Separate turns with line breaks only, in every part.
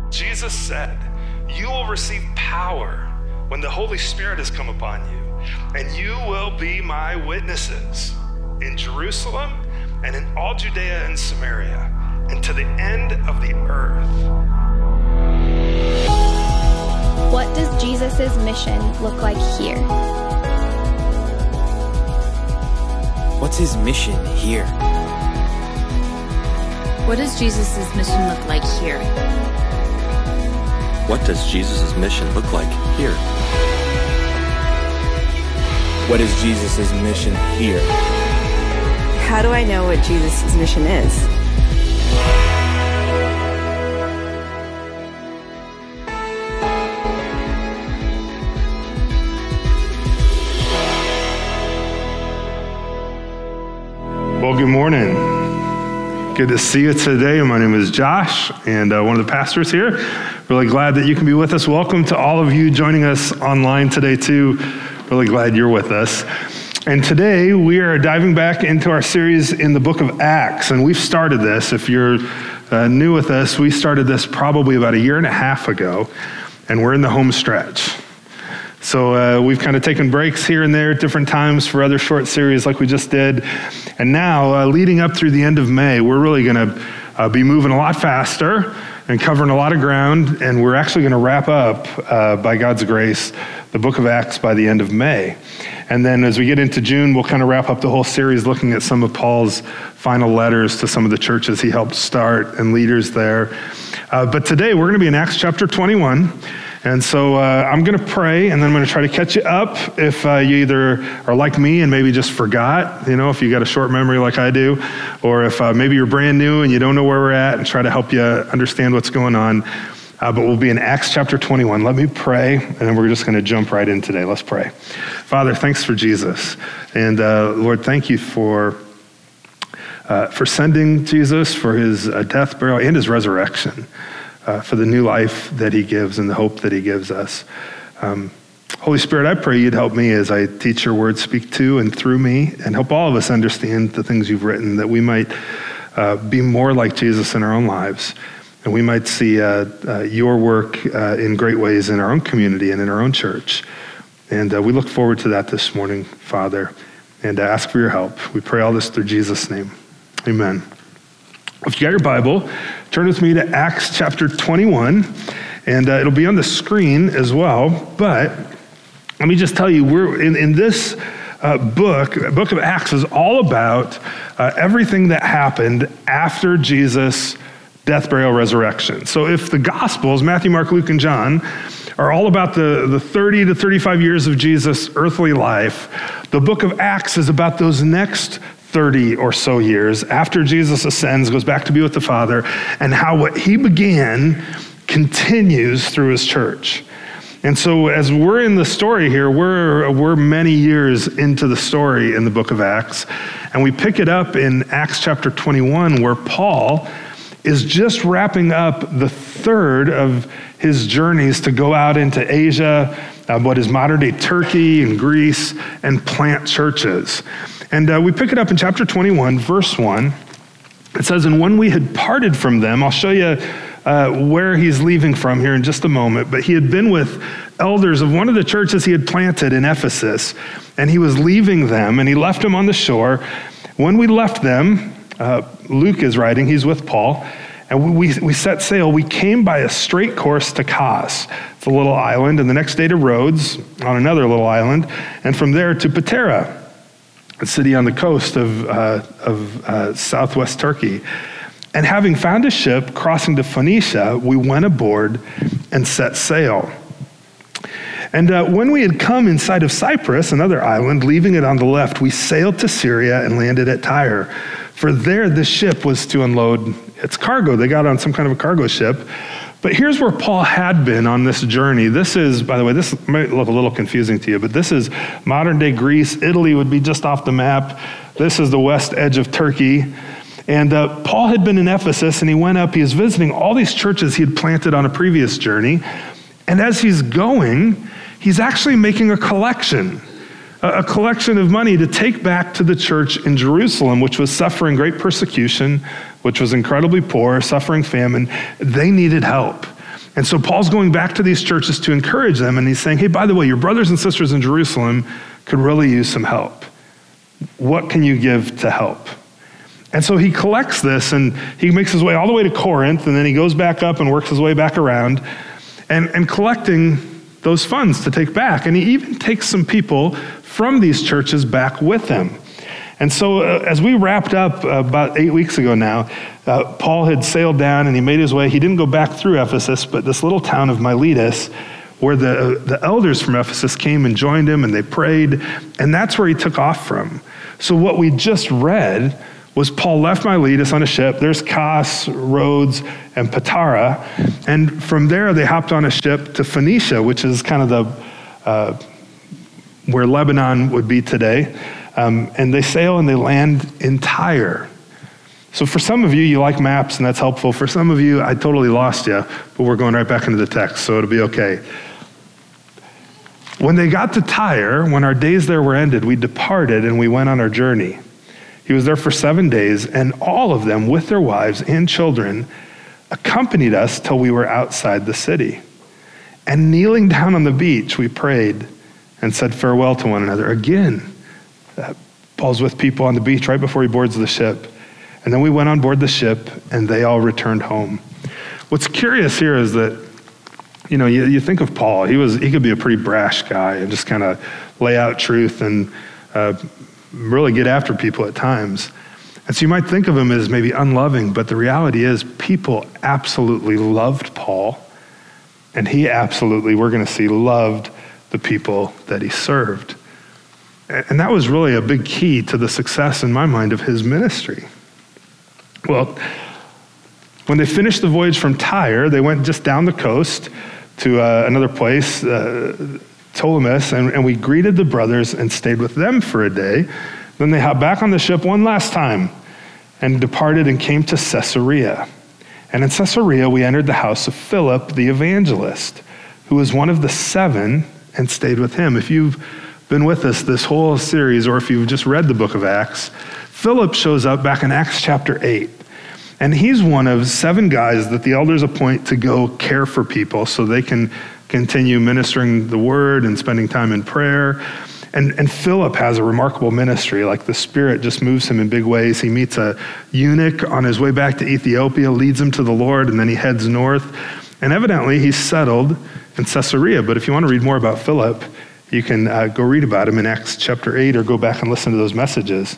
Jesus said, "You will receive power when the Holy Spirit has come upon you, and you will be my witnesses in Jerusalem and in all Judea and Samaria and to the end of the earth."
What does Jesus' mission look like here?
What's his mission here?
What does Jesus' mission look like here?
What does Jesus' mission look like here?
What is Jesus' mission here?
How do I know what Jesus' mission is?
Well, good morning. Good to see you today. My name is Josh, and one of the pastors here. Really glad that you can be with us. Welcome to all of you joining us online today, too. Really glad you're with us. And today, we are diving back into our series in the book of Acts, and we've started this. If you're new with us, we started this probably about a year and a half ago, and we're in the home stretch. So we've kind of taken breaks here and there at different times for other short series like we just did. And now, leading up through the end of May, we're really going to be moving a lot faster and covering a lot of ground. And we're actually going to wrap up, by God's grace, the book of Acts by the end of May. And then as we get into June, we'll kind of wrap up the whole series looking at some of Paul's final letters to some of the churches he helped start and leaders there. But today, we're going to be in Acts chapter 21. And so I'm going to pray, and then I'm going to try to catch you up if you either are like me and maybe just forgot, if you got a short memory like I do, or if maybe you're brand new and you don't know where we're at, and try to help you understand what's going on. But we'll be in Acts chapter 21. Let me pray, and then we're just going to jump right in today. Let's pray. Father, thanks for Jesus. And Lord, thank you for sending Jesus, for his death, burial, and his resurrection. For the new life that he gives and the hope that he gives us. Holy Spirit, I pray you'd help me as I teach your word, speak to and through me, and help all of us understand the things you've written, that we might be more like Jesus in our own lives, and we might see your work in great ways in our own community and in our own church. And we look forward to that this morning, Father, and ask for your help. We pray all this through Jesus' name. Amen. If you got your Bible, turn with me to Acts chapter 21, and it'll be on the screen as well. But let me just tell you, we're in this book of Acts is all about everything that happened after Jesus' death, burial, resurrection. So if the Gospels, Matthew, Mark, Luke, and John, are all about the 30 to 35 years of Jesus' earthly life, the book of Acts is about those next 30 or so years after Jesus ascends, goes back to be with the Father, and how what he began continues through his church. And so as we're in the story here, we're many years into the story in the book of Acts, and we pick it up in Acts chapter 21, where Paul is just wrapping up the third of his journeys to go out into Asia, what is modern-day Turkey and Greece, and plant churches. And we pick it up in chapter 21, verse 1. It says, "And when we had parted from them," I'll show you where he's leaving from here in just a moment, but he had been with elders of one of the churches he had planted in Ephesus, and he was leaving them, and he left them on the shore. When we left them, Luke is writing, he's with Paul, and we set sail. We came by a straight course to Kos. It's a little island, and the next day to Rhodes on another little island, and from there to Patara, a city on the coast of southwest Turkey. And having found a ship crossing to Phoenicia, we went aboard and set sail. And when we had come in sight of Cyprus, another island, leaving it on the left, we sailed to Syria and landed at Tyre. For there the ship was to unload its cargo. They got on some kind of a cargo ship. But here's where Paul had been on this journey. This is, by the way, this might look a little confusing to you, but this is modern day Greece. Italy would be just off the map. This is the west edge of Turkey. And Paul had been in Ephesus, and he went up. He was visiting all these churches he had planted on a previous journey. And as he's going, he's actually making a collection of money to take back to the church in Jerusalem, which was suffering great persecution, which was incredibly poor, suffering famine. They needed help. And so Paul's going back to these churches to encourage them, and he's saying, hey, by the way, your brothers and sisters in Jerusalem could really use some help. What can you give to help? And so he collects this, and he makes his way all the way to Corinth, and then he goes back up and works his way back around, and collecting those funds to take back. And he even takes some people from these churches back with him. And so as we wrapped up about 8 weeks ago now, Paul had sailed down and he made his way. He didn't go back through Ephesus, but this little town of Miletus, where the elders from Ephesus came and joined him and they prayed, and that's where he took off from. So what we just read was Paul left Miletus on a ship. There's Kos, Rhodes, and Patara. And from there, they hopped on a ship to Phoenicia, which is kind of where Lebanon would be today. And they sail and they land in Tyre. So for some of you, you like maps and that's helpful. For some of you, I totally lost you, but we're going right back into the text, so it'll be okay. When they got to Tyre, when our days there were ended, we departed and we went on our journey. He was there for 7 days, and all of them with their wives and children accompanied us till we were outside the city. And kneeling down on the beach, we prayed and said farewell to one another. Again, Paul's with people on the beach right before he boards the ship. And then we went on board the ship, and they all returned home. What's curious here is that, you think of Paul. He could be a pretty brash guy and just kind of lay out truth and really get after people at times. And so you might think of him as maybe unloving, but the reality is people absolutely loved Paul, and he absolutely, we're going to see, loved the people that he served. And that was really a big key to the success, in my mind, of his ministry. Well, when they finished the voyage from Tyre, they went just down the coast to another place, Ptolemais, and we greeted the brothers and stayed with them for a day. Then they hopped back on the ship one last time and departed and came to Caesarea. And in Caesarea, we entered the house of Philip the evangelist, who was one of the 7, and stayed with him. If you've been with us this whole series, or if you've just read the book of Acts, Philip shows up back in Acts chapter 8. And he's one of 7 guys that the elders appoint to go care for people so they can continue ministering the word and spending time in prayer. And Philip has a remarkable ministry. Like, the Spirit just moves him in big ways. He meets a eunuch on his way back to Ethiopia, leads him to the Lord, and then he heads north. And evidently he's settled in Caesarea. But if you want to read more about Philip, you can go read about him in Acts chapter 8 or go back and listen to those messages.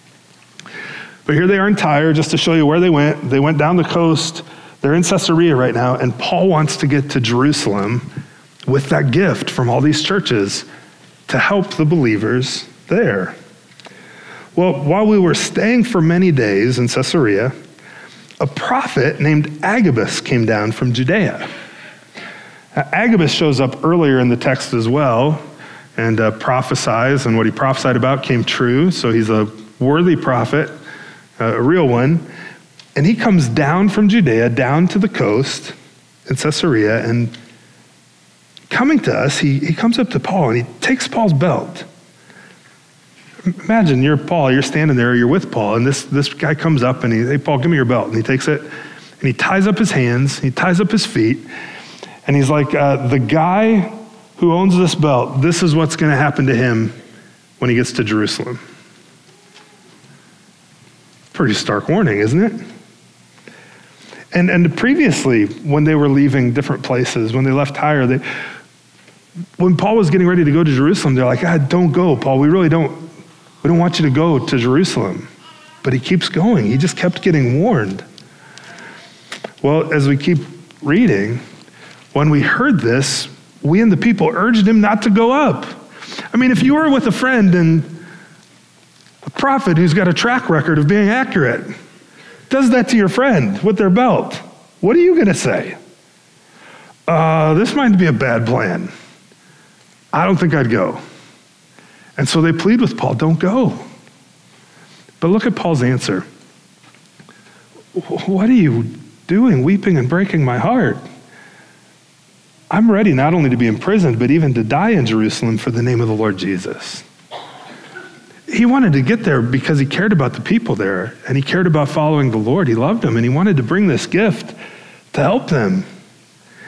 But here they are in Tyre, just to show you where they went. They went down the coast. They're in Caesarea right now, and Paul wants to get to Jerusalem with that gift from all these churches to help the believers there. Well, while we were staying for many days in Caesarea, a prophet named Agabus came down from Judea. Agabus shows up earlier in the text as well and prophesies, and what he prophesied about came true, so he's a worthy prophet, a real one. And he comes down from Judea, down to the coast in Caesarea, and coming to us, he comes up to Paul and he takes Paul's belt. Imagine you're Paul, you're standing there, you're with Paul, and this guy comes up and hey, Paul, give me your belt. And he takes it and he ties up his hands, he ties up his feet, and he's like, the guy who owns this belt, this is what's going to happen to him when he gets to Jerusalem. Pretty stark warning, isn't it? And previously, when they were leaving different places, when they left Tyre, when Paul was getting ready to go to Jerusalem, they're like, God, don't go, Paul. We don't want you to go to Jerusalem. But he keeps going. He just kept getting warned. Well, as we keep reading, when we heard this, we and the people urged him not to go up. I mean, if you were with a friend and a prophet who's got a track record of being accurate does that to your friend with their belt, what are you going to say? This might be a bad plan. I don't think I'd go. And so they plead with Paul, don't go. But look at Paul's answer. What are you doing, weeping and breaking my heart? I'm ready not only to be imprisoned, but even to die in Jerusalem for the name of the Lord Jesus. He wanted to get there because he cared about the people there, and he cared about following the Lord. He loved them, and he wanted to bring this gift to help them.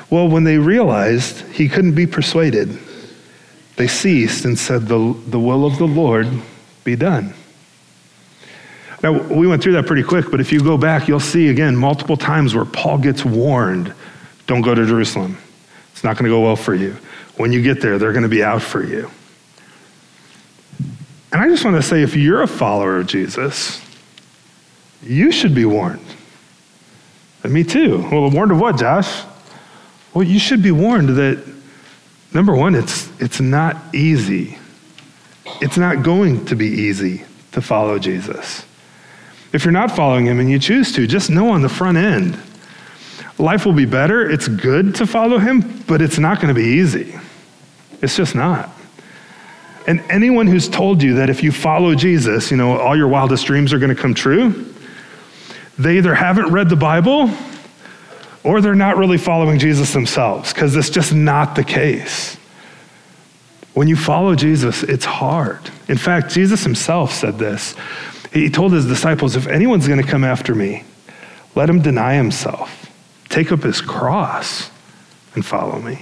Well, when they realized he couldn't be persuaded, they ceased and said, the will of the Lord be done. Now, we went through that pretty quick, but if you go back, you'll see again multiple times where Paul gets warned, don't go to Jerusalem. It's not going to go well for you. When you get there, they're going to be out for you. And I just want to say, if you're a follower of Jesus, you should be warned. And me too. Well, warned of what, Josh? Well, you should be warned that, number one, it's not easy. It's not going to be easy to follow Jesus. If you're not following him and you choose to, just know on the front end, life will be better. It's good to follow him, but it's not going to be easy. It's just not. And anyone who's told you that if you follow Jesus, all your wildest dreams are going to come true, they either haven't read the Bible or they're not really following Jesus themselves, because it's just not the case. When you follow Jesus, it's hard. In fact, Jesus himself said this. He told his disciples, if anyone's going to come after me, let him deny himself, take up his cross, and follow me.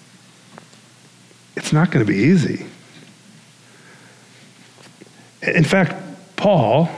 It's not going to be easy. In fact, Paul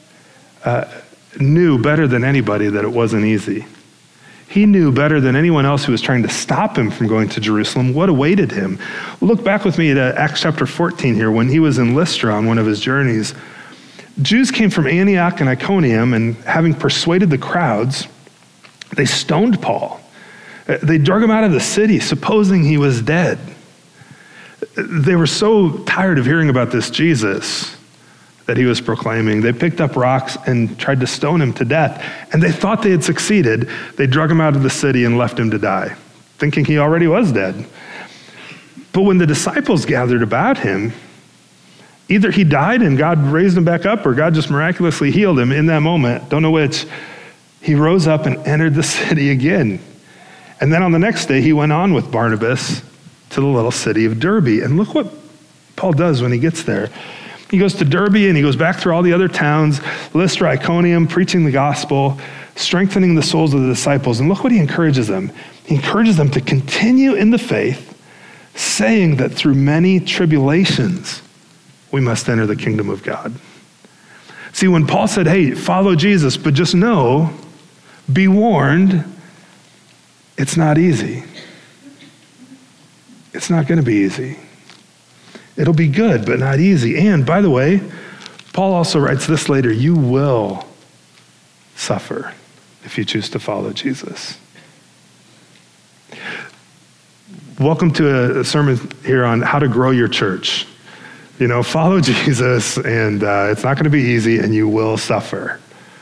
knew better than anybody that it wasn't easy. He knew better than anyone else who was trying to stop him from going to Jerusalem what awaited him. Look back with me at Acts chapter 14 here. When he was in Lystra on one of his journeys, Jews came from Antioch and Iconium, and having persuaded the crowds, they stoned Paul. They drug him out of the city, supposing he was dead. They were so tired of hearing about this Jesus that he was proclaiming. They picked up rocks and tried to stone him to death. And they thought they had succeeded. They drug him out of the city and left him to die, thinking he already was dead. But when the disciples gathered about him, either he died and God raised him back up, or God just miraculously healed him in that moment. Don't know which. He rose up and entered the city again. And then on the next day, he went on with Barnabas to the little city of Derbe. And look what Paul does when he gets there. He goes to Derbe and he goes back through all the other towns, Lystra, Iconium, preaching the gospel, strengthening the souls of the disciples. And look what he encourages them. He encourages them to continue in the faith, saying that through many tribulations, we must enter the kingdom of God. See, when Paul said, hey, follow Jesus, but just know, be warned, it's not easy. It's not going to be easy. It'll be good, but not easy. And by the way, Paul also writes this later, you will suffer if you choose to follow Jesus. Welcome to a sermon here on how to grow your church. Follow Jesus, and it's not going to be easy, and you will suffer.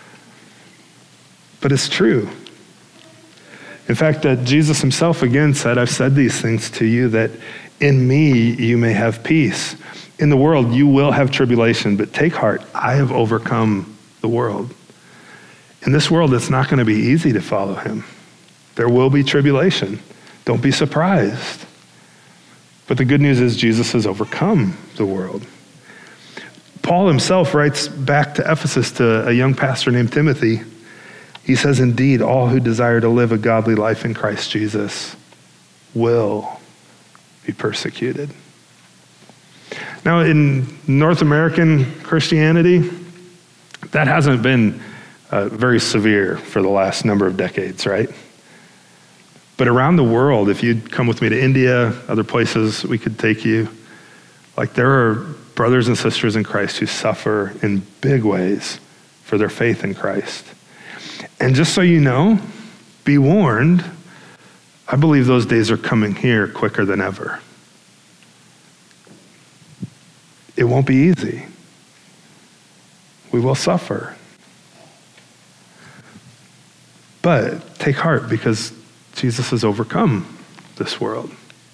But it's true. In fact, Jesus himself again said, I've said these things to you that in me you may have peace. In the world you will have tribulation, but take heart, I have overcome the world. In this world, it's not going to be easy to follow him. There will be tribulation. Don't be surprised. But the good news is Jesus has overcome the world. Paul himself writes back to Ephesus to a young pastor named Timothy. He says, indeed, all who desire to live a godly life in Christ Jesus will be persecuted. Now, in North American Christianity, that hasn't been very severe for the last number of decades, right? But around the world, if you'd come with me to India, other places we could take you, there are brothers and sisters in Christ who suffer in big ways for their faith in Christ. And just so you know, be warned, I believe those days are coming here quicker than ever. It won't be easy. We will suffer. But take heart, because Jesus has overcome this world.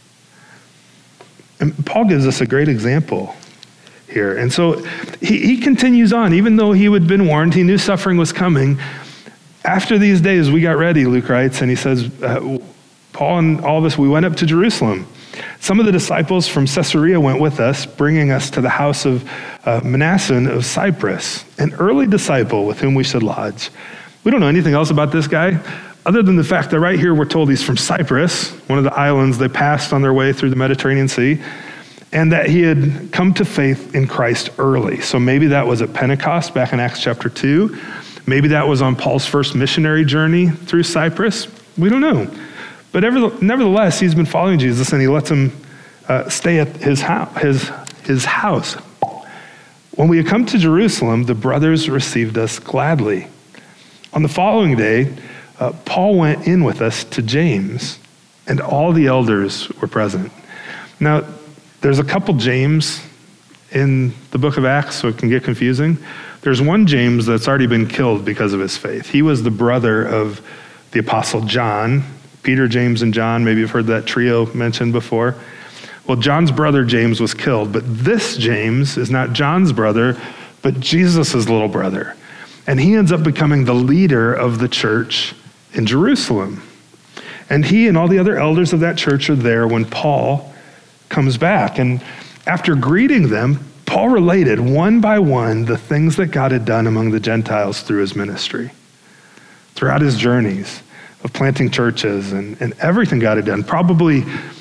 And Paul gives us a great example here. And so he continues on, even though he had been warned, he knew suffering was coming. After these days, we got ready, Luke writes, and he says, Paul and all of us, we went up to Jerusalem. Some of the disciples from Caesarea went with us, bringing us to the house of Manasseh of Cyprus, an early disciple with whom we should lodge. We don't know anything else about this guy, other than the fact that right here we're told he's from Cyprus, one of the islands they passed on their way through the Mediterranean Sea, and that he had come to faith in Christ early. So maybe that was at Pentecost back in Acts chapter 2. Maybe that was on Paul's first missionary journey through Cyprus. We don't know. But nevertheless, he's been following Jesus, and he lets him stay at his house. When we had come to Jerusalem, the brothers received us gladly. On the following day, Paul went in with us to James, and all the elders were present. Now, there's a couple James in the book of Acts, so it can get confusing. There's one James that's already been killed because of his faith. He was the brother of the apostle John. Peter, James, and John, maybe you've heard that trio mentioned before. Well, John's brother James was killed, but this James is not John's brother, but Jesus' little brother. And he ends up becoming the leader of the church in Jerusalem. And he and all the other elders of that church are there when Paul comes back. And after greeting them, Paul related one by one the things that God had done among the Gentiles through his ministry, throughout his journeys of planting churches and everything God had done. Probably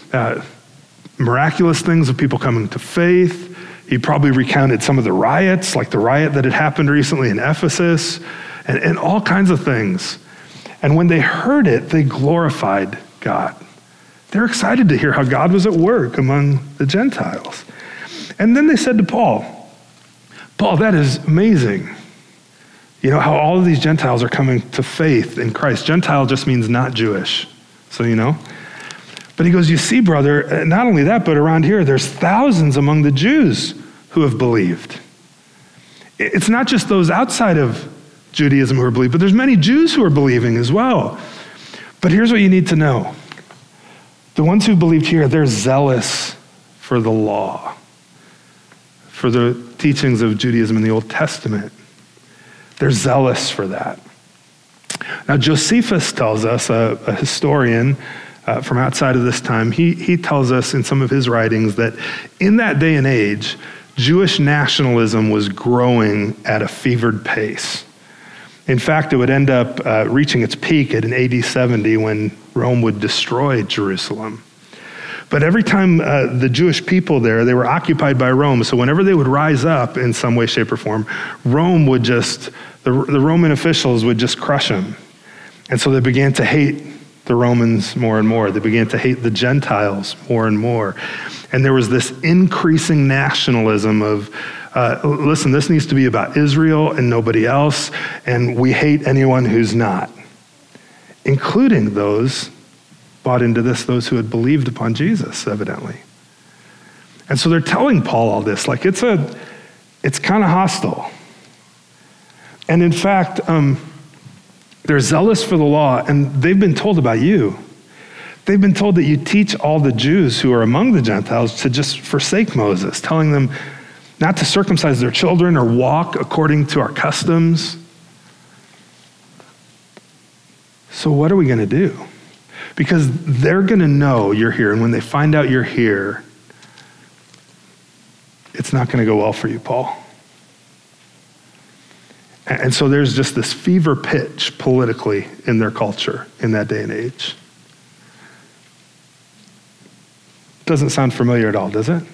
miraculous things of people coming to faith. He probably recounted some of the riots, like the riot that had happened recently in Ephesus, and all kinds of things. And when they heard it, they glorified God. They're excited to hear how God was at work among the Gentiles. And then they said to Paul, that is amazing. You know, how all of these Gentiles are coming to faith in Christ. Gentile just means not Jewish, so you know. But he goes, you see, brother, not only that, but around here, there's thousands among the Jews who have believed. It's not just those outside of Judaism who are believing, but there's many Jews who are believing as well. But here's what you need to know. The ones who believed here, they're zealous for the law, for the teachings of Judaism in the Old Testament. They're zealous for that. Now, Josephus tells us, a historian from outside of this time, he tells us in some of his writings that in that day and age, Jewish nationalism was growing at a fevered pace. In fact, it would end up reaching its peak in AD 70 when Rome would destroy Jerusalem. But every time the Jewish people there, they were occupied by Rome. So whenever they would rise up in some way, shape, or form, Rome would the Roman officials would just crush them. And so they began to hate the Romans more and more. They began to hate the Gentiles more and more. And there was this increasing nationalism of, listen, this needs to be about Israel and nobody else, and we hate anyone who's not, including those bought into this, those who had believed upon Jesus, evidently. And so they're telling Paul all this, like it's kind of hostile. And in fact, they're zealous for the law, and they've been told about you. They've been told that you teach all the Jews who are among the Gentiles to just forsake Moses, telling them not to circumcise their children or walk according to our customs. So what are we going to do? Because they're going to know you're here, and when they find out you're here, it's not going to go well for you, Paul. And so there's just this fever pitch politically in their culture in that day and age. Doesn't sound familiar at all, does it?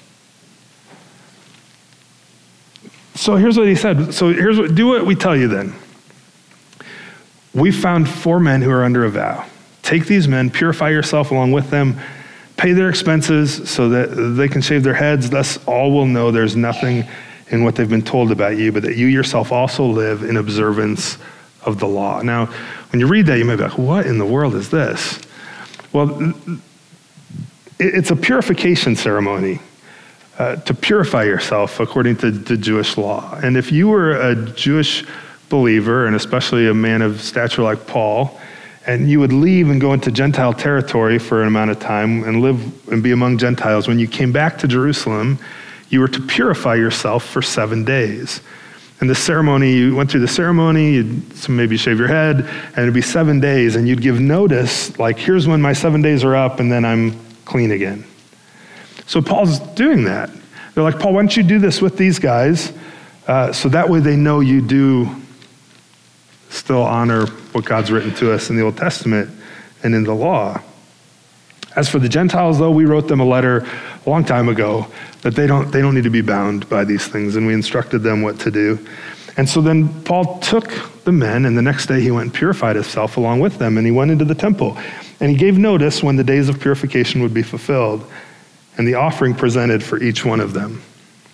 So here's what he said. Do what we tell you then. We found 4 men who are under a vow. Take these men, purify yourself along with them, pay their expenses so that they can shave their heads. Thus all will know there's nothing in what they've been told about you, but that you yourself also live in observance of the law. Now, when you read that, you might be like, what in the world is this? Well, it's a purification ceremony to purify yourself according to the Jewish law. And if you were a Jewish believer, and especially a man of stature like Paul, and you would leave and go into Gentile territory for an amount of time and live and be among Gentiles, when you came back to Jerusalem, you were to purify yourself for 7 days. And the ceremony, you went through the ceremony, you'd maybe shave your head, and it'd be 7 days, and you'd give notice, like, here's when my 7 days are up, and then I'm clean again. So Paul's doing that. They're like, Paul, why don't you do this with these guys, so that way they know you do still honor what God's written to us in the Old Testament and in the law. As for the Gentiles, though, we wrote them a letter a long time ago that they don't need to be bound by these things, and we instructed them what to do. And so then Paul took the men, and the next day he went and purified himself along with them, and he went into the temple. And he gave notice when the days of purification would be fulfilled, and the offering presented for each one of them.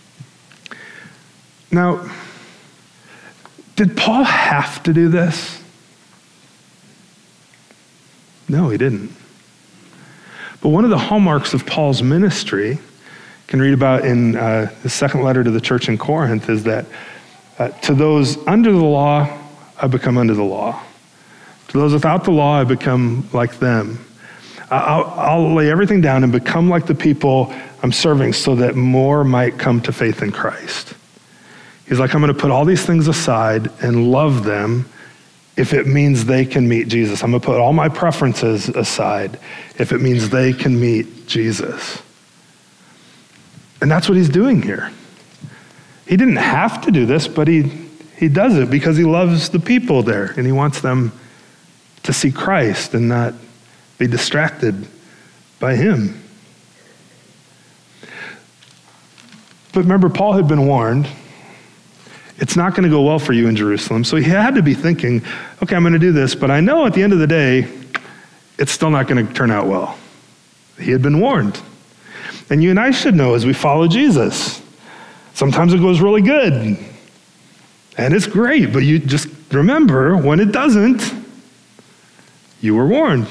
Now, did Paul have to do this? No, he didn't. But one of the hallmarks of Paul's ministry, you can read about in his second letter to the church in Corinth, is that to those under the law, I become under the law. To those without the law, I become like them. I'll lay everything down and become like the people I'm serving so that more might come to faith in Christ. He's like, I'm going to put all these things aside and love them if it means they can meet Jesus. I'm going to put all my preferences aside if it means they can meet Jesus. And that's what he's doing here. He didn't have to do this, but he does it because he loves the people there and he wants them to see Christ and not be distracted by him. But remember, Paul had been warned, it's not going to go well for you in Jerusalem. So he had to be thinking, okay, I'm going to do this, but I know at the end of the day, it's still not going to turn out well. He had been warned. And you and I should know as we follow Jesus, sometimes it goes really good. And it's great, but you just remember when it doesn't, you were warned.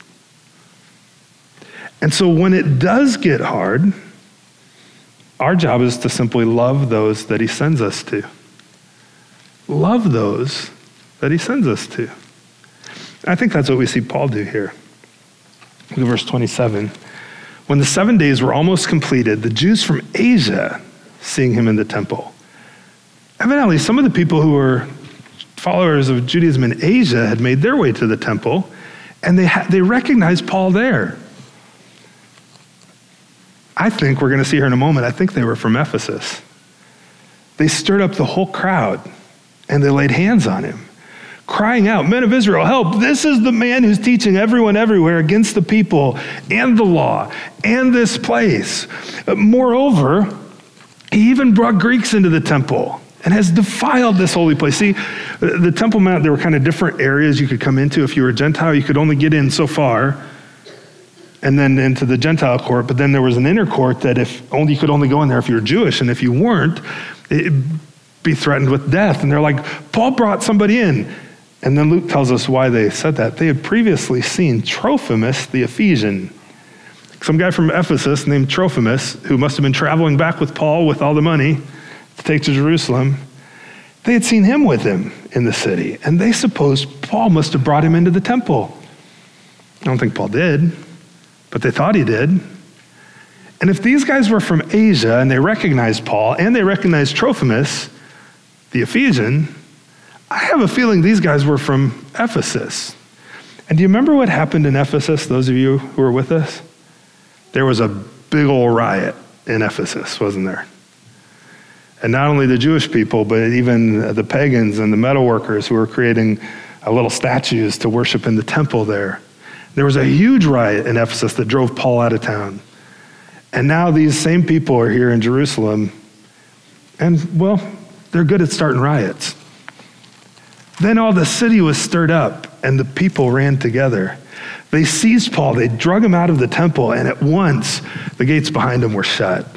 And so when it does get hard, our job is to simply love those that he sends us to. Love those that he sends us to. I think that's what we see Paul do here. Look at verse 27. When the 7 days were almost completed, the Jews from Asia, seeing him in the temple. Evidently, some of the people who were followers of Judaism in Asia had made their way to the temple, and they recognized Paul there. I think we're going to see here in a moment, I think they were from Ephesus. They stirred up the whole crowd, and they laid hands on him, crying out, "Men of Israel, help! This is the man who's teaching everyone everywhere against the people and the law and this place. Moreover, he even brought Greeks into the temple and has defiled this holy place." See, the Temple Mount, there were kind of different areas you could come into. If you were a Gentile, you could only get in so far, and then into the Gentile court. But then there was an inner court that you could only go in there if you were Jewish, and if you weren't, it'd be threatened with death. And they're like, Paul brought somebody in. And then Luke tells us why they said that. They had previously seen Trophimus the Ephesian, some guy from Ephesus named Trophimus, who must have been traveling back with Paul with all the money to take to Jerusalem. They had seen him with him in the city, and they supposed Paul must have brought him into the temple. I don't think Paul did, but they thought he did. And if these guys were from Asia and they recognized Paul and they recognized Trophimus the Ephesian, I have a feeling these guys were from Ephesus. And do you remember what happened in Ephesus, those of you who were with us? There was a big old riot in Ephesus, wasn't there? And not only the Jewish people, but even the pagans and the metalworkers who were creating little statues to worship in the temple there. There was a huge riot in Ephesus that drove Paul out of town. And now these same people are here in Jerusalem, and well, they're good at starting riots. Then all the city was stirred up, and the people ran together. They seized Paul, they drug him out of the temple, and at once the gates behind him were shut.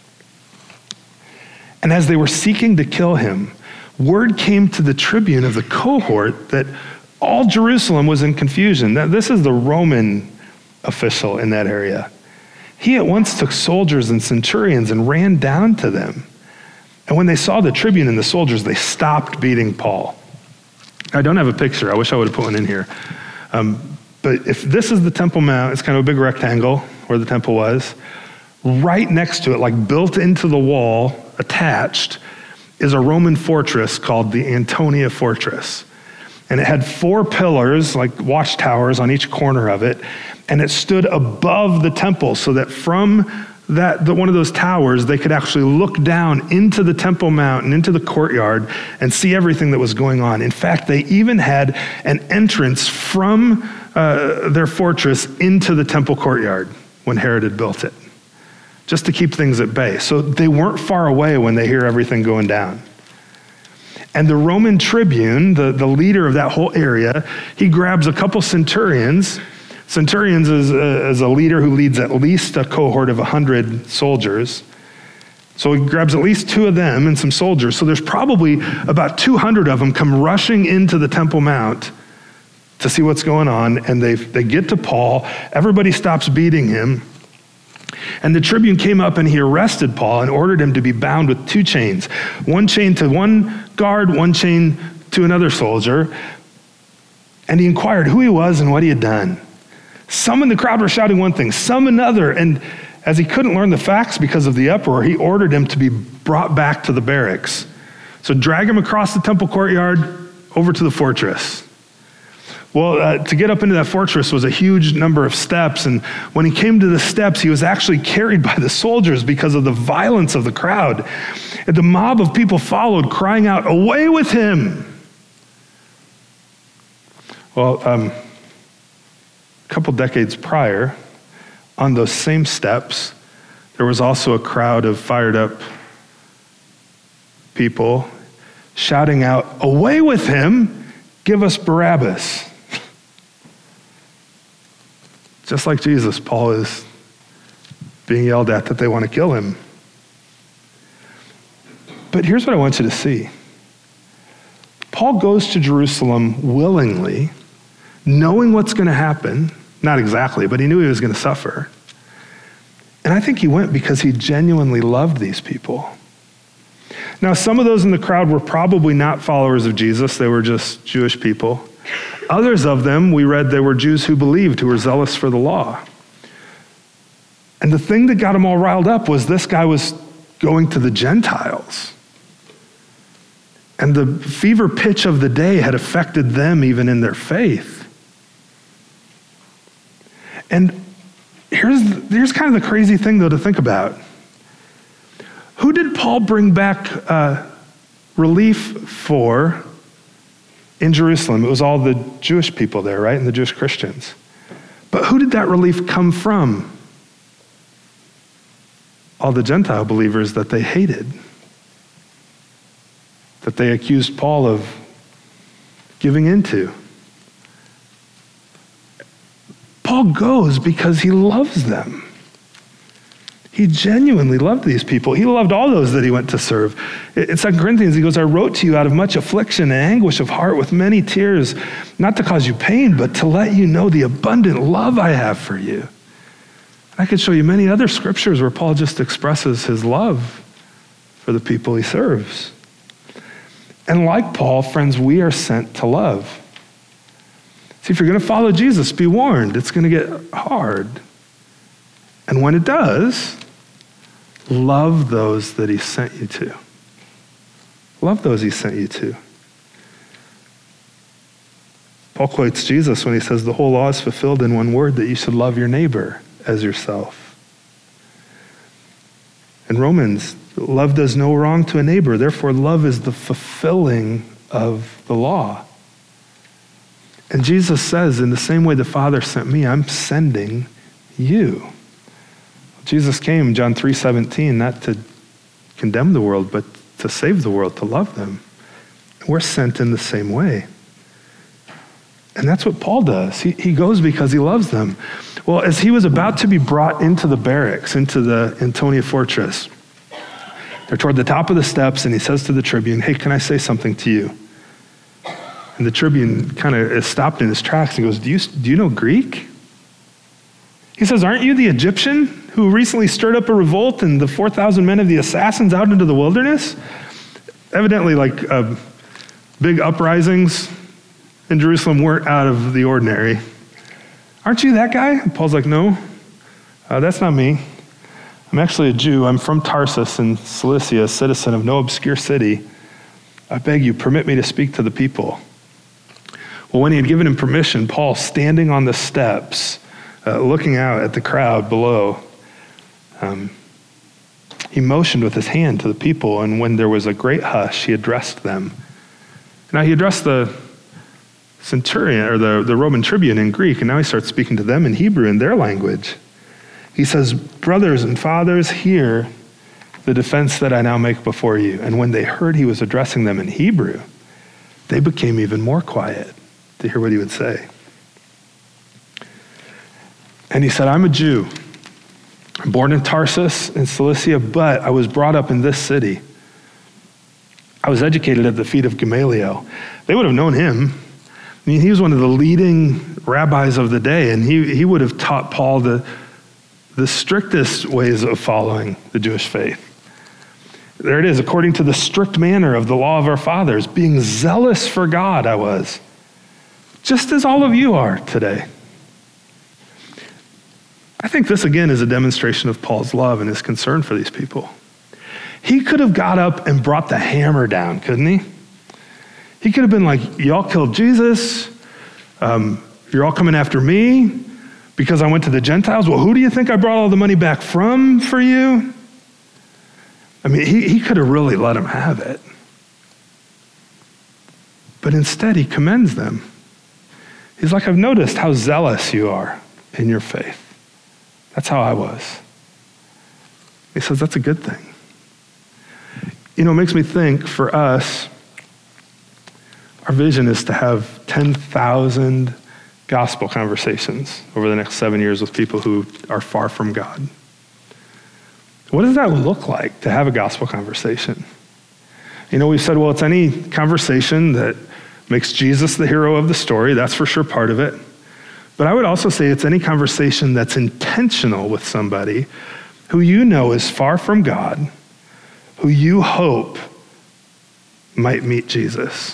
And as they were seeking to kill him, word came to the tribune of the cohort that all Jerusalem was in confusion. Now, this is the Roman official in that area. He at once took soldiers and centurions and ran down to them. And when they saw the tribune and the soldiers, they stopped beating Paul. I don't have a picture. I wish I would have put one in here. But if this is the Temple Mount, it's kind of a big rectangle where the temple was. Right next to it, like built into the wall, attached, is a Roman fortress called the Antonia Fortress. And it had 4 pillars, like watchtowers on each corner of it. And it stood above the temple so that from one of those towers, they could actually look down into the Temple Mount and into the courtyard and see everything that was going on. In fact, they even had an entrance from their fortress into the temple courtyard when Herod had built it, just to keep things at bay. So they weren't far away when they hear everything going down. And the Roman tribune, the leader of that whole area, he grabs a couple centurions. Centurions is a leader who leads at least a cohort of 100 soldiers. So he grabs at least 2 of them and some soldiers. So there's probably about 200 of them come rushing into the Temple Mount to see what's going on. And they get to Paul. Everybody stops beating him. And the tribune came up and he arrested Paul and ordered him to be bound with 2 chains. 1 chain to one guard, 1 chain to another soldier. And he inquired who he was and what he had done. Some in the crowd were shouting one thing, some another. And as he couldn't learn the facts because of the uproar, he ordered him to be brought back to the barracks. So drag him across the temple courtyard over to the fortress. Well, to get up into that fortress was a huge number of steps, and when he came to the steps, he was actually carried by the soldiers because of the violence of the crowd. And the mob of people followed, crying out, "Away with him!" Well, a couple decades prior, on those same steps, there was also a crowd of fired up people shouting out, "Away with him! Give us Barabbas!" Just like Jesus, Paul is being yelled at that they want to kill him. But here's what I want you to see. Paul goes to Jerusalem willingly, knowing what's going to happen. Not exactly, but he knew he was going to suffer. And I think he went because he genuinely loved these people. Now, some of those in the crowd were probably not followers of Jesus. They were just Jewish people. Others of them, we read, they were Jews who believed, who were zealous for the law. And the thing that got them all riled up was this guy was going to the Gentiles. And the fever pitch of the day had affected them even in their faith. And here's kind of the crazy thing, though, to think about. Who did Paul bring back relief for in Jerusalem? It was all the Jewish people there, right? And the Jewish Christians. But who did that relief come from? All the Gentile believers that they hated, that they accused Paul of giving into. Paul goes because he loves them. He genuinely loved these people. He loved all those that he went to serve. In 2 Corinthians, he goes, "I wrote to you out of much affliction and anguish of heart with many tears, not to cause you pain, but to let you know the abundant love I have for you." I could show you many other scriptures where Paul just expresses his love for the people he serves. And like Paul, friends, we are sent to love. See, if you're going to follow Jesus, be warned, it's going to get hard. And when it does, love those that he sent you to. Love those he sent you to. Paul quotes Jesus when he says, "The whole law is fulfilled in one word, that you should love your neighbor as yourself." In Romans, love does no wrong to a neighbor. Therefore, love is the fulfilling of the law. And Jesus says, in the same way the Father sent me, I'm sending you. Jesus came, John 3:17, not to condemn the world, but to save the world, to love them. We're sent in the same way. And that's what Paul does. He goes because he loves them. Well, as he was about to be brought into the barracks, into the Antonia fortress, they're toward the top of the steps, and he says to the tribune, "Hey, can I say something to you?" And the tribune kind of is stopped in his tracks and goes, do you know Greek? He says, "Aren't you the Egyptian who recently stirred up a revolt and the 4,000 men of the assassins out into the wilderness?" Evidently, big uprisings in Jerusalem weren't out of the ordinary. "Aren't you that guy?" And Paul's like, "No, that's not me. I'm actually a Jew. I'm from Tarsus in Cilicia, a citizen of no obscure city. I beg you, permit me to speak to the people." Well, when he had given him permission, Paul, standing on the steps, looking out at the crowd below, He motioned with his hand to the people, and when there was a great hush, he addressed them. Now he addressed the centurion, or the Roman tribune in Greek, and now he starts speaking to them in Hebrew, in their language. He says, brothers and fathers, hear the defense that I now make before you. And when they heard he was addressing them in Hebrew, they became even more quiet to hear what he would say. And he said, I'm a Jew, born in Tarsus in Cilicia, but I was brought up in this city. I was educated at the feet of Gamaliel. They would have known him. I mean, he was one of the leading rabbis of the day, and he would have taught Paul the strictest ways of following the Jewish faith. There it is, according to the strict manner of the law of our fathers, being zealous for God I was, just as all of you are today. I think this again is a demonstration of Paul's love and his concern for these people. He could have got up and brought the hammer down, couldn't he? He could have been like, y'all killed Jesus, you're all coming after me because I went to the Gentiles. Well, who do you think I brought all the money back from for you? I mean, he could have really let them have it. But instead, he commends them. He's like, I've noticed how zealous you are in your faith. That's how I was. He says, that's a good thing. You know, it makes me think for us, our vision is to have 10,000 gospel conversations over the next 7 years with people who are far from God. What does that look like to have a gospel conversation? You know, we've said, well, it's any conversation that makes Jesus the hero of the story. That's for sure part of it. But I would also say it's any conversation that's intentional with somebody who you know is far from God, who you hope might meet Jesus.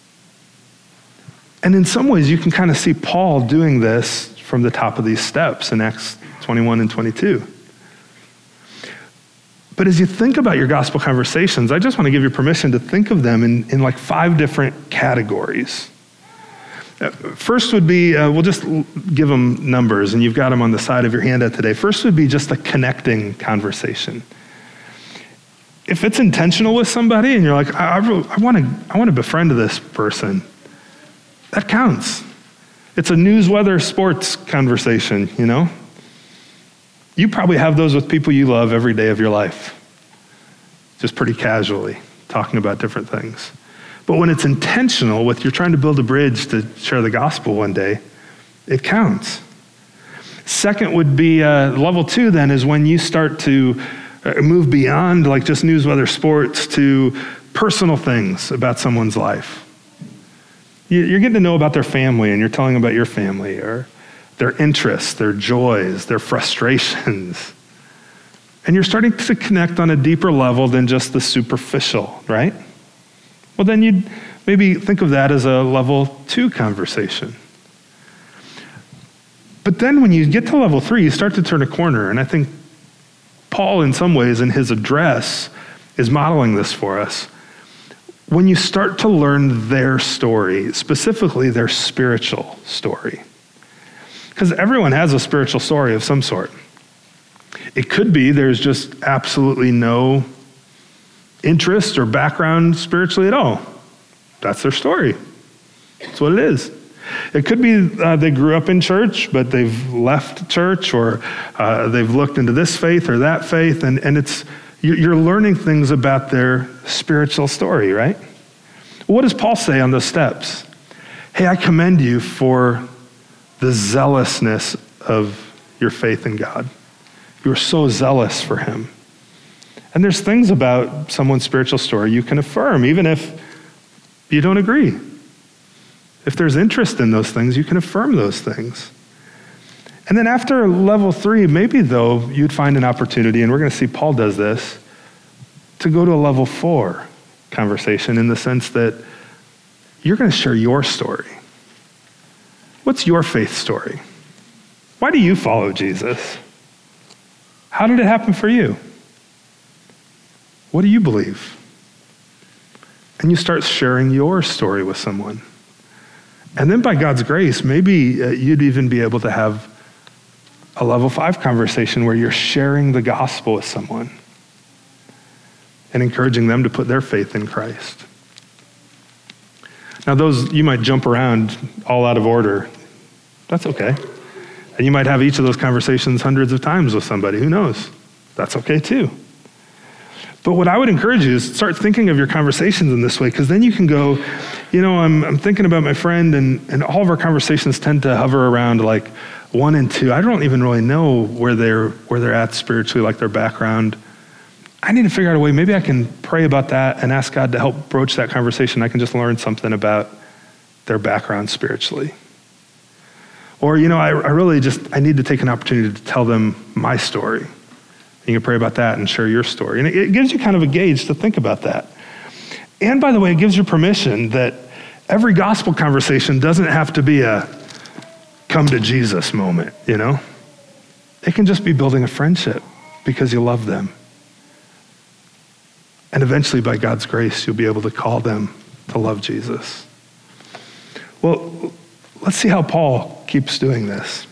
And in some ways, you can kind of see Paul doing this from the top of these steps in Acts 21 and 22. But as you think about your gospel conversations, I just want to give you permission to think of them in like 5 different categories. First would be, we'll just give them numbers, and you've got them on the side of your handout today. First would be just a connecting conversation. If it's intentional with somebody and you're like, I want to befriend this person, that counts. It's a news, weather, sports conversation, you know? You probably have those with people you love every day of your life, just pretty casually, talking about different things. But when it's intentional, with you're trying to build a bridge to share the gospel one day, it counts. Second would be level 2 then is when you start to move beyond like just news, weather, sports to personal things about someone's life. You're getting to know about their family and you're telling them about your family or their interests, their joys, their frustrations. And you're starting to connect on a deeper level than just the superficial, right? Well, then you'd maybe think of that as a level 2 conversation. But then when you get to level 3, you start to turn a corner. And I think Paul, in some ways, in his address, is modeling this for us. When you start to learn their story, specifically their spiritual story. Because everyone has a spiritual story of some sort. It could be there's just absolutely no interest or background spiritually at all. That's their story. That's what it is. It could be they grew up in church, but they've left church, or they've looked into this faith or that faith, and it's you're learning things about their spiritual story, right? What does Paul say on those steps? Hey, I commend you for the zealousness of your faith in God. You are so zealous for him. And there's things about someone's spiritual story you can affirm, even if you don't agree. If there's interest in those things, you can affirm those things. And then after level 3, maybe though, you'd find an opportunity, and we're going to see Paul does this, to go to a level 4 conversation in the sense that you're going to share your story. What's your faith story? Why do you follow Jesus? How did it happen for you? What do you believe? And you start sharing your story with someone. And then by God's grace, maybe you'd even be able to have a level 5 conversation where you're sharing the gospel with someone. and encouraging them to put their faith in Christ. Now those, you might jump around all out of order. That's okay. And you might have each of those conversations hundreds of times with somebody. Who knows? That's okay too. But what I would encourage you is start thinking of your conversations in this way, because then you can go, I'm thinking about my friend, and all of our conversations tend to hover around like 1 and 2. I don't even really know where they're at spiritually, like their background. I need to figure out a way, maybe I can pray about that and ask God to help broach that conversation. I can just learn something about their background spiritually. Or, I need to take an opportunity to tell them my story. You can pray about that and share your story. And it gives you kind of a gauge to think about that. And by the way, it gives you permission that every gospel conversation doesn't have to be a come to Jesus moment, It can just be building a friendship because you love them. And eventually, by God's grace, you'll be able to call them to love Jesus. Well, let's see how Paul keeps doing this.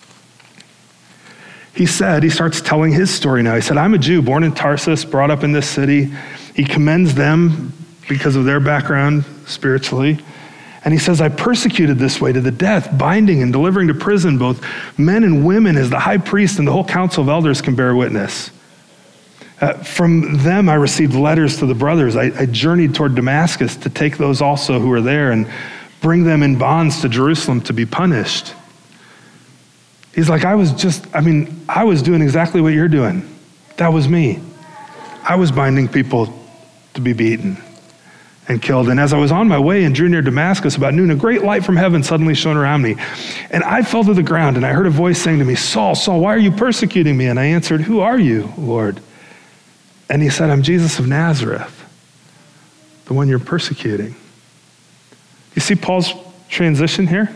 He starts telling his story now. He said, I'm a Jew born in Tarsus, brought up in this city. He commends them because of their background spiritually. And he says, I persecuted this way to the death, binding and delivering to prison both men and women, as the high priest and the whole council of elders can bear witness. From them I received letters to the brothers. I journeyed toward Damascus to take those also who were there and bring them in bonds to Jerusalem to be punished. He's like, I was doing exactly what you're doing. That was me. I was binding people to be beaten and killed. And as I was on my way and drew near Damascus about noon, a great light from heaven suddenly shone around me. And I fell to the ground, and I heard a voice saying to me, Saul, Saul, why are you persecuting me? And I answered, who are you, Lord? And he said, I'm Jesus of Nazareth, the one you're persecuting. You see Paul's transition here?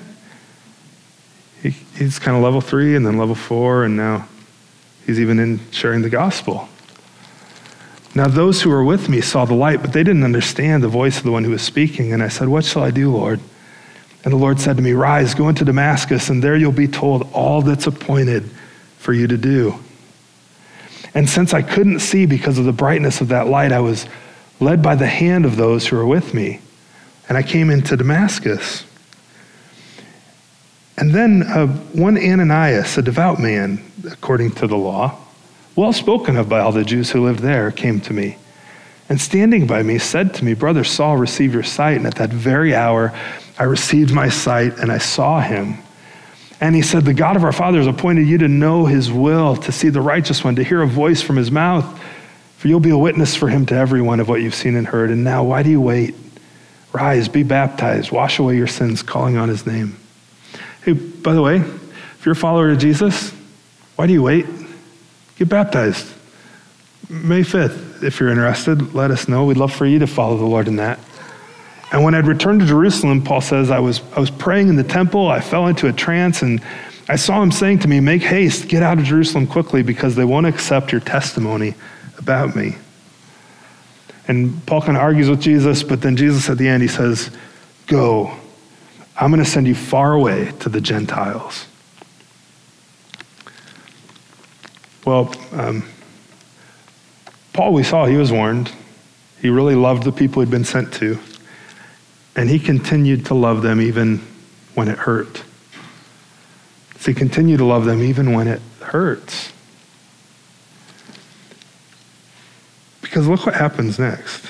He's kind of level 3 and then level 4, and now he's even in sharing the gospel. Now those who were with me saw the light, but they didn't understand the voice of the one who was speaking. And I said, what shall I do, Lord? And the Lord said to me, rise, go into Damascus, and there you'll be told all that's appointed for you to do. And since I couldn't see because of the brightness of that light, I was led by the hand of those who were with me. And I came into Damascus. And then one Ananias, a devout man, according to the law, well spoken of by all the Jews who lived there, came to me. And standing by me said to me, Brother Saul, receive your sight. And at that very hour, I received my sight and I saw him. And he said, the God of our fathers appointed you to know his will, to see the righteous one, to hear a voice from his mouth. For you'll be a witness for him to everyone of what you've seen and heard. And now, why do you wait? Rise, be baptized, wash away your sins, calling on his name. Hey, by the way, if you're a follower of Jesus, why do you wait? Get baptized. May 5th, if you're interested, let us know. We'd love for you to follow the Lord in that. And when I'd returned to Jerusalem, Paul says, I was praying in the temple. I fell into a trance, and I saw him saying to me, make haste, get out of Jerusalem quickly, because they won't accept your testimony about me. And Paul kind of argues with Jesus, but then Jesus at the end, he says, go. I'm going to send you far away to the Gentiles. Well, Paul, we saw he was warned. He really loved the people he'd been sent to. And he continued to love them even when it hurt. So he continued to love them even when it hurts. Because look what happens next.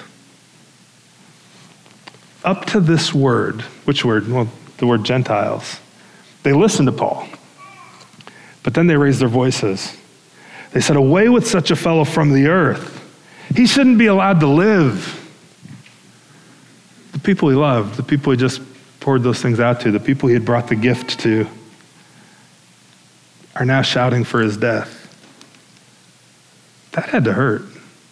Up to this word, which word? Well, the word Gentiles. They listened to Paul, but then they raised their voices. They said, away with such a fellow from the earth. He shouldn't be allowed to live. The people he loved, the people he just poured those things out to, the people he had brought the gift to, are now shouting for his death. That had to hurt.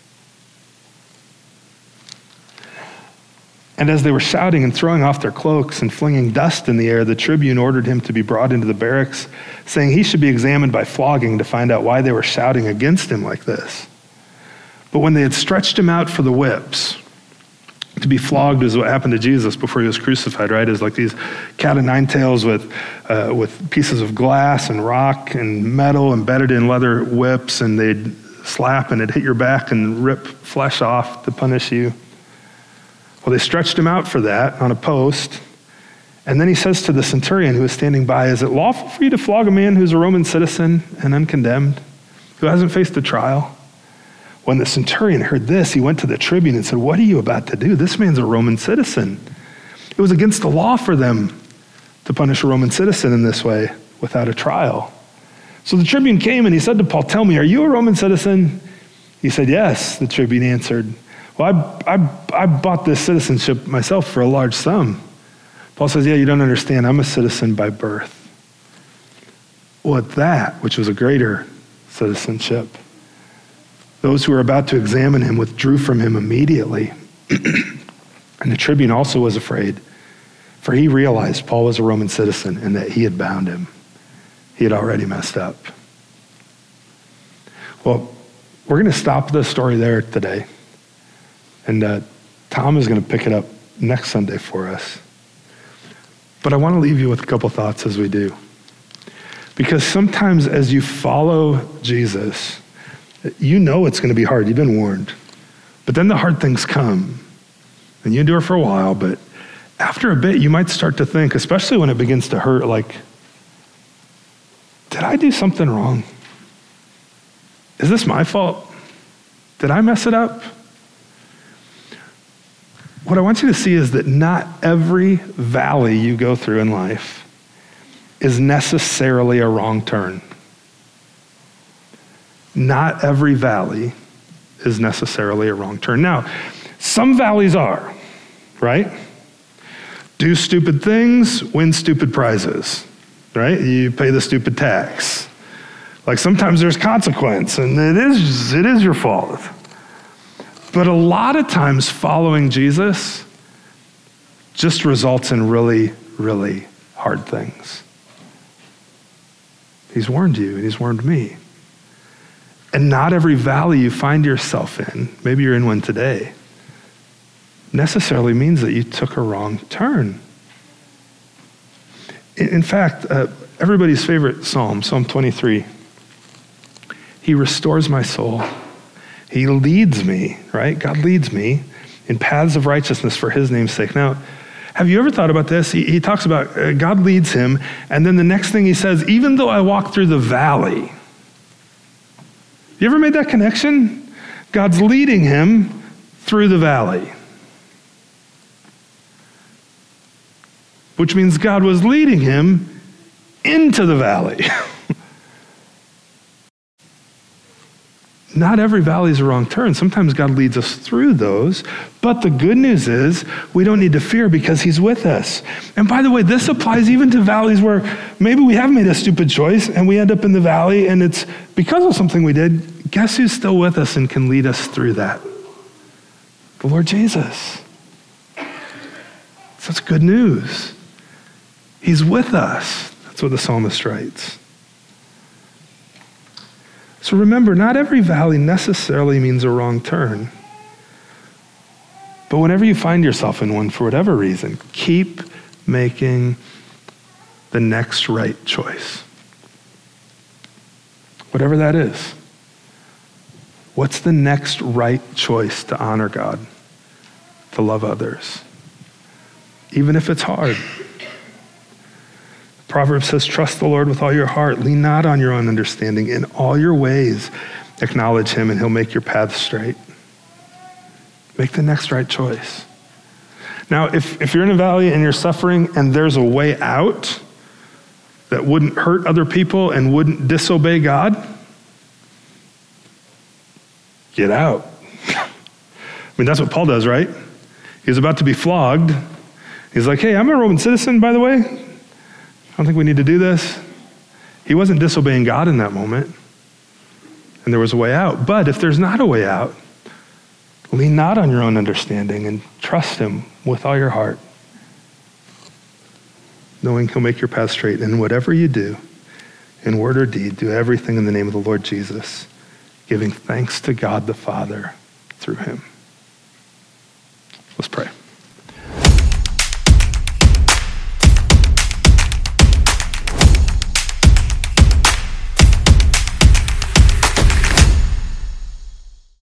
And as they were shouting and throwing off their cloaks and flinging dust in the air, the tribune ordered him to be brought into the barracks, saying he should be examined by flogging to find out why they were shouting against him like this. But when they had stretched him out for the whips, to be flogged is what happened to Jesus before he was crucified, right? Is like these cat o' nine tails with pieces of glass and rock and metal embedded in leather whips, and they'd slap and it'd hit your back and rip flesh off to punish you. Well, they stretched him out for that on a post. And then he says to the centurion who was standing by, is it lawful for you to flog a man who's a Roman citizen and uncondemned, who hasn't faced a trial? When the centurion heard this, he went to the tribune and said, what are you about to do? This man's a Roman citizen. It was against the law for them to punish a Roman citizen in this way without a trial. So the tribune came and he said to Paul, tell me, are you a Roman citizen? He said, yes, the tribune answered. Well, I bought this citizenship myself for a large sum. Paul says, yeah, you don't understand. I'm a citizen by birth. Well, at that, which was a greater citizenship, those who were about to examine him withdrew from him immediately. And the tribune also was afraid, for he realized Paul was a Roman citizen and that he had bound him. He had already messed up. Well, we're going to stop the story there today. And Tom is going to pick it up next Sunday for us. But I want to leave you with a couple thoughts as we do. Because sometimes as you follow Jesus, you know it's going to be hard. You've been warned. But then the hard things come. And you endure for a while, but after a bit, you might start to think, especially when it begins to hurt, like, did I do something wrong? Is this my fault? Did I mess it up? What I want you to see is that not every valley you go through in life is necessarily a wrong turn. Not every valley is necessarily a wrong turn. Now, some valleys are, right? Do stupid things, win stupid prizes, right? You pay the stupid tax. Like sometimes there's consequence, and it is your fault. But a lot of times following Jesus just results in really, really hard things. He's warned you, and he's warned me. And not every valley you find yourself in, maybe you're in one today, necessarily means that you took a wrong turn. In fact, everybody's favorite psalm, Psalm 23, he restores my soul. He leads me, right? God leads me in paths of righteousness for his name's sake. Now, have you ever thought about this? He talks about God leads him, and then the next thing he says, even though I walk through the valley. You ever made that connection? God's leading him through the valley. Which means God was leading him into the valley. Not every valley is a wrong turn. Sometimes God leads us through those. But the good news is we don't need to fear because he's with us. And by the way, this applies even to valleys where maybe we have made a stupid choice and we end up in the valley and it's because of something we did. Guess who's still with us and can lead us through that? The Lord Jesus. That's good news. He's with us. That's what the psalmist writes. So remember, not every valley necessarily means a wrong turn. But whenever you find yourself in one, for whatever reason, keep making the next right choice. Whatever that is. What's the next right choice to honor God, to love others? Even if it's hard. Proverbs says, trust the Lord with all your heart. Lean not on your own understanding. In all your ways, acknowledge him and he'll make your path straight. Make the next right choice. Now, if you're in a valley and you're suffering and there's a way out that wouldn't hurt other people and wouldn't disobey God, get out. I mean, that's what Paul does, right? He's about to be flogged. He's like, hey, I'm a Roman citizen, by the way. I don't think we need to do this. He wasn't disobeying God in that moment. And there was a way out. But if there's not a way out, lean not on your own understanding and trust him with all your heart, knowing he'll make your path straight. And whatever you do, in word or deed, do everything in the name of the Lord Jesus, giving thanks to God the Father through him.